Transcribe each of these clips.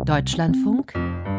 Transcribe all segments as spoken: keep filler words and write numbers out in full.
Deutschlandfunk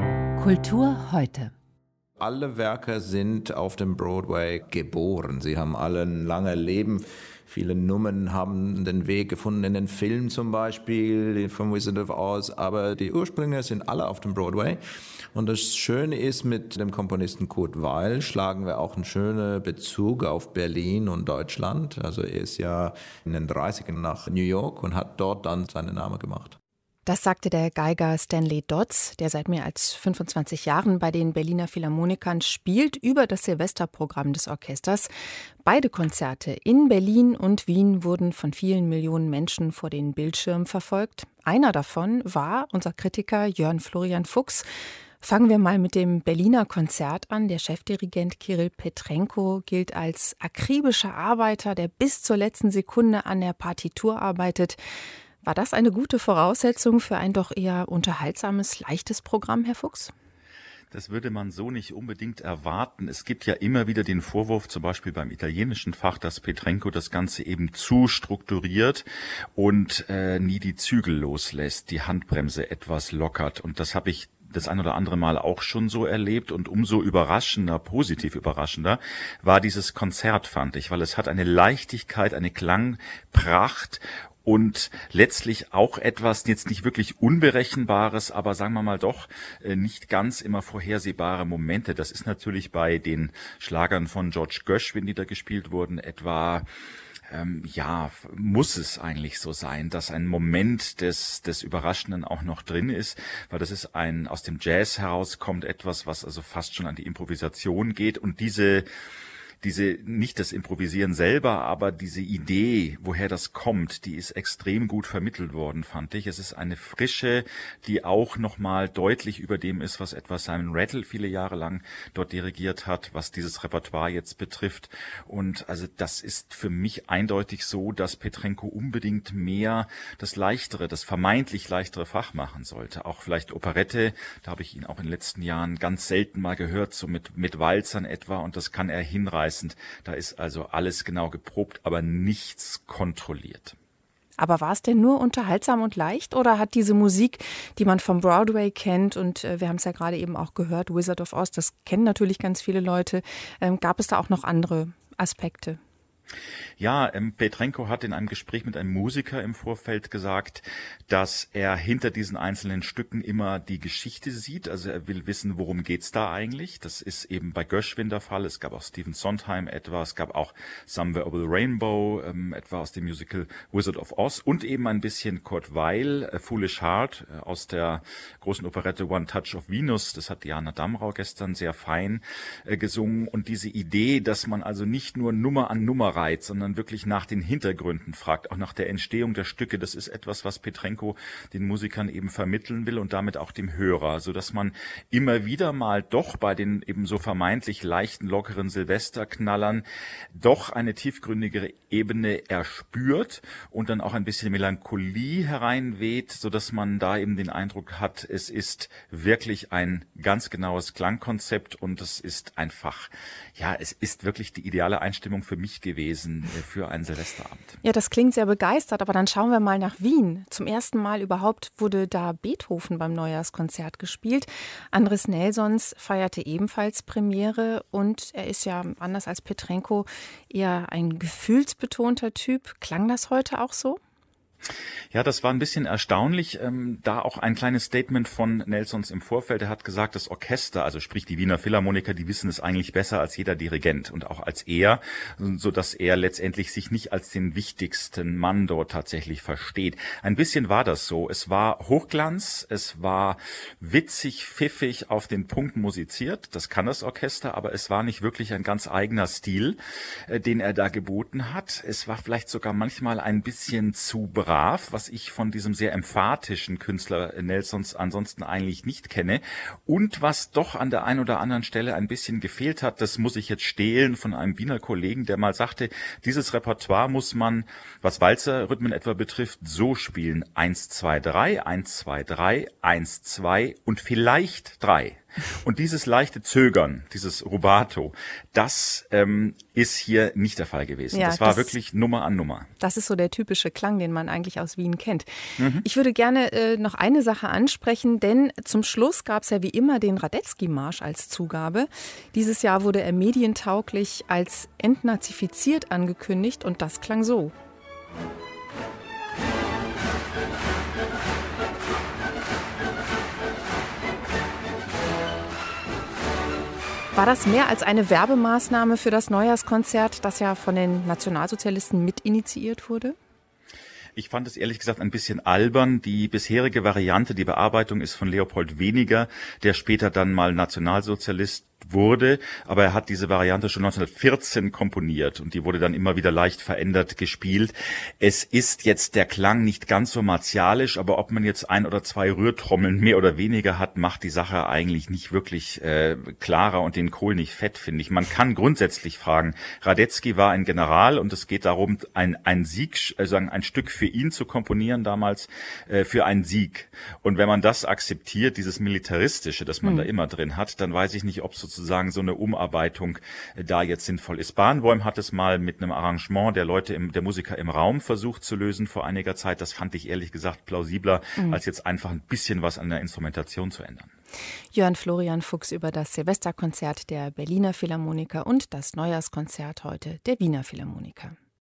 Kultur heute. Alle Werke sind auf dem Broadway geboren. Sie haben alle ein langes Leben. Viele Nummern haben den Weg gefunden in den Film zum Beispiel, vom Wizard of Oz. Aber die Ursprünge sind alle auf dem Broadway. Und das Schöne ist, mit dem Komponisten Kurt Weill schlagen wir auch einen schönen Bezug auf Berlin und Deutschland. Also er ist ja in den dreißigern nach New York und hat dort dann seinen Namen gemacht. Das sagte der Geiger Stanley Dodds, der seit mehr als fünfundzwanzig Jahren bei den Berliner Philharmonikern spielt, über das Silvesterprogramm des Orchesters. Beide Konzerte in Berlin und Wien wurden von vielen Millionen Menschen vor den Bildschirmen verfolgt. Einer davon war unser Kritiker Jörn Florian Fuchs. Fangen wir mal mit dem Berliner Konzert an. Der Chefdirigent Kirill Petrenko gilt als akribischer Arbeiter, der bis zur letzten Sekunde an der Partitur arbeitet. War das eine gute Voraussetzung für ein doch eher unterhaltsames, leichtes Programm, Herr Fuchs? Das würde man so nicht unbedingt erwarten. Es gibt ja immer wieder den Vorwurf, zum Beispiel beim italienischen Fach, dass Petrenko das Ganze eben zu strukturiert und äh, nie die Zügel loslässt, die Handbremse etwas lockert. Und das habe ich das ein oder andere Mal auch schon so erlebt, und umso überraschender, positiv überraschender, war dieses Konzert, fand ich, weil es hat eine Leichtigkeit, eine Klangpracht und letztlich auch etwas, jetzt nicht wirklich Unberechenbares, aber sagen wir mal doch nicht ganz immer vorhersehbare Momente. Das ist natürlich bei den Schlagern von George Gershwin, die da gespielt wurden, etwa Ähm, ja, muss es eigentlich so sein, dass ein Moment des des Überraschenden auch noch drin ist, weil das ist ein, aus dem Jazz herauskommt etwas, was also fast schon an die Improvisation geht, und diese Diese, nicht das Improvisieren selber, aber diese Idee, woher das kommt, die ist extrem gut vermittelt worden, fand ich. Es ist eine Frische, die auch nochmal deutlich über dem ist, was etwa Simon Rattle viele Jahre lang dort dirigiert hat, was dieses Repertoire jetzt betrifft. Und also das ist für mich eindeutig so, dass Petrenko unbedingt mehr das leichtere, das vermeintlich leichtere Fach machen sollte. Auch vielleicht Operette, da habe ich ihn auch in den letzten Jahren ganz selten mal gehört, so mit, mit Walzern etwa, und das kann er hinreißen. Da ist also alles genau geprobt, aber nichts kontrolliert. Aber war es denn nur unterhaltsam und leicht, oder hat diese Musik, die man vom Broadway kennt, und äh, wir haben es ja gerade eben auch gehört, Wizard of Oz, das kennen natürlich ganz viele Leute, ähm, gab es da auch noch andere Aspekte? Ja, ähm, Petrenko hat in einem Gespräch mit einem Musiker im Vorfeld gesagt, dass er hinter diesen einzelnen Stücken immer die Geschichte sieht. Also er will wissen, worum geht's da eigentlich. Das ist eben bei Gershwin der Fall. Es gab auch Stephen Sondheim etwa. Es gab auch Somewhere Over the Rainbow, ähm, etwa aus dem Musical Wizard of Oz, und eben ein bisschen Kurt Weill, äh, Foolish Heart, äh, aus der großen Operette One Touch of Venus. Das hat Diana Damrau gestern sehr fein äh, gesungen. Und diese Idee, dass man also nicht nur Nummer an Nummer reiht, sondern wirklich nach den Hintergründen fragt, auch nach der Entstehung der Stücke. Das ist etwas, was Petrenko den Musikern eben vermitteln will und damit auch dem Hörer, so dass man immer wieder mal doch bei den eben so vermeintlich leichten, lockeren Silvesterknallern doch eine tiefgründigere Ebene erspürt und dann auch ein bisschen Melancholie hereinweht, so dass man da eben den Eindruck hat, es ist wirklich ein ganz genaues Klangkonzept und es ist einfach, ja, es ist wirklich die ideale Einstimmung für mich gewesen, für einen Silvesterabend. Ja, das klingt sehr begeistert, aber dann schauen wir mal nach Wien. Zum ersten Mal überhaupt wurde da Beethoven beim Neujahrskonzert gespielt. Andres Nelsons feierte ebenfalls Premiere, und er ist ja anders als Petrenko eher ein gefühlsbetonter Typ. Klang das heute auch so? Ja, das war ein bisschen erstaunlich, ähm, da auch ein kleines Statement von Nelsons im Vorfeld. Er hat gesagt, das Orchester, also sprich die Wiener Philharmoniker, die wissen es eigentlich besser als jeder Dirigent und auch als er, so dass er letztendlich sich nicht als den wichtigsten Mann dort tatsächlich versteht. Ein bisschen war das so. Es war Hochglanz, es war witzig, pfiffig, auf den Punkt musiziert. Das kann das Orchester, aber es war nicht wirklich ein ganz eigener Stil, äh, den er da geboten hat. Es war vielleicht sogar manchmal ein bisschen zu brav, was ich von diesem sehr emphatischen Künstler Nelsons ansonsten eigentlich nicht kenne. Und was doch an der einen oder anderen Stelle ein bisschen gefehlt hat, das muss ich jetzt stehlen von einem Wiener Kollegen, der mal sagte, dieses Repertoire muss man, was Walzerrhythmen etwa betrifft, so spielen. Eins, zwei, drei, eins, zwei, drei, eins, zwei und vielleicht drei. Und dieses leichte Zögern, dieses Rubato, das ähm, ist hier nicht der Fall gewesen. Ja, das war das, wirklich Nummer an Nummer. Das ist so der typische Klang, den man eigentlich aus Wien kennt. Mhm. Ich würde gerne äh, noch eine Sache ansprechen, denn zum Schluss gab es ja wie immer den Radetzky-Marsch als Zugabe. Dieses Jahr wurde er medientauglich als entnazifiziert angekündigt und das klang so. War das mehr als eine Werbemaßnahme für das Neujahrskonzert, das ja von den Nationalsozialisten mitinitiiert wurde? Ich fand es ehrlich gesagt ein bisschen albern. Die bisherige Variante, die Bearbeitung ist von Leopold Weniger, der später dann mal Nationalsozialist wurde, aber er hat diese Variante schon neunzehnhundertvierzehn komponiert und die wurde dann immer wieder leicht verändert gespielt. Es ist jetzt der Klang nicht ganz so martialisch, aber ob man jetzt ein oder zwei Rührtrommeln mehr oder weniger hat, macht die Sache eigentlich nicht wirklich äh, klarer und den Kohl nicht fett, finde ich. Man kann grundsätzlich fragen, Radetzky war ein General und es geht darum, ein, ein Sieg, also ein Stück für ihn zu komponieren damals, äh, für einen Sieg. Und wenn man das akzeptiert, dieses Militaristische, das man mhm. da immer drin hat, dann weiß ich nicht, ob so sozusagen so eine Umarbeitung äh, da jetzt sinnvoll ist. Barenboim hat es mal mit einem Arrangement der Leute, im, der Musiker im Raum versucht zu lösen vor einiger Zeit. Das fand ich ehrlich gesagt plausibler, mhm. als jetzt einfach ein bisschen was an der Instrumentation zu ändern. Jörn Florian Fuchs über das Silvesterkonzert der Berliner Philharmoniker und das Neujahrskonzert heute der Wiener Philharmoniker.